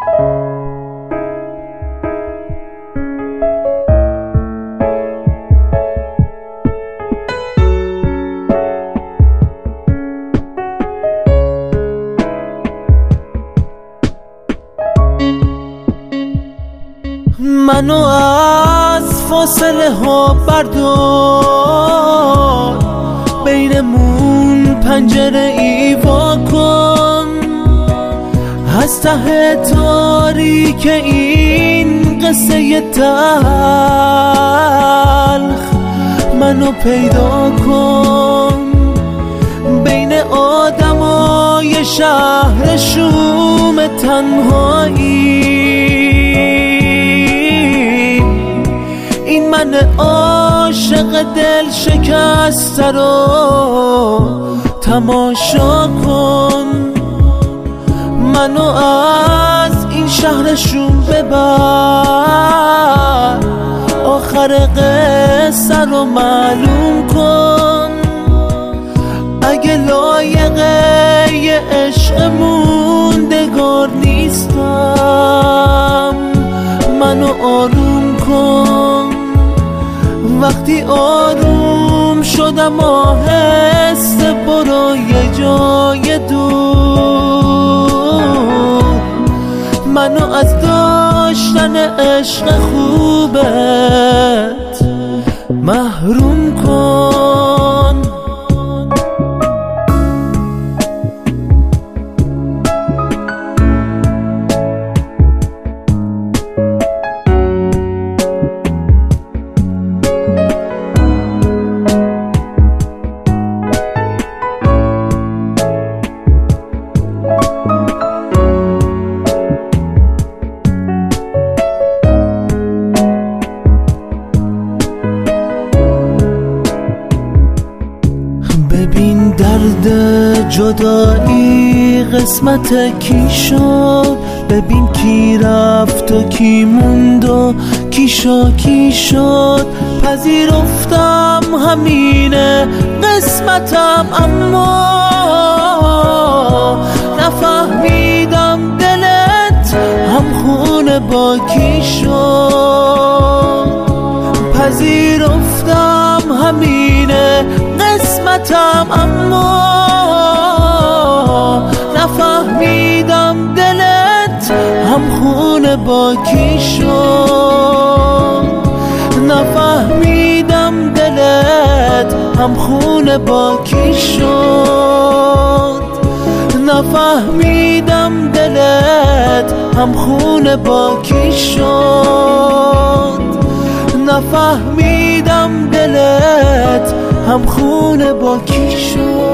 منو از فاصله ها بردار، بینمون پنجره ای وا کن، از ته تاریک این قصه تلخ منو پیدا کن. بین آدمای شهر شوم تنهایی این من عاشق دل شکسته رو تماشا کن. منو از این شهر شوم ببر، آخر قصه رو معلوم کن. اگه لایقه یه عشق موندگار نیستم منو آروم کن. وقتی آروم شدم آهسته برو یه جای دور، منو از داشتن عشق خوبت محروم کن. ببین درد جدایی قسمت کی شد، ببین کی رفت و کی موند و کی شد. پذیرفتم همینه قسمتم، اما نفهمیدم دلت همخونه با کی شد. پذیرفتم همینه قسمتم، اما نفهمیدم دلت همخونه با کی شد. نفهمیدم دلت همخونه با کی شد. نفهمیدم دلت همخونه با کی شد. نفهمیدم دلت همخونه با کی شد.